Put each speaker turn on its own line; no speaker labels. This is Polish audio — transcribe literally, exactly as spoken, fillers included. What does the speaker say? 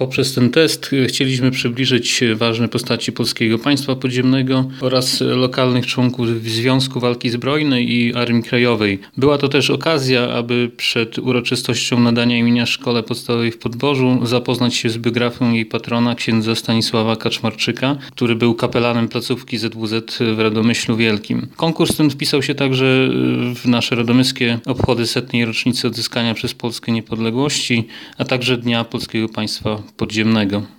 Poprzez ten test chcieliśmy przybliżyć ważne postaci polskiego państwa podziemnego oraz lokalnych członków Związku Walki Zbrojnej i Armii Krajowej. Była to też okazja, aby przed uroczystością nadania imienia Szkole Podstawowej w Podborzu zapoznać się z biografią jej patrona, księdza Stanisława Kaczmarczyka, który był kapelanem placówki Z W Z w Radomyślu Wielkim. Konkurs ten wpisał się także w nasze radomyskie obchody setnej rocznicy odzyskania przez Polskę niepodległości, a także Dnia Polskiego Państwa Podziemnego.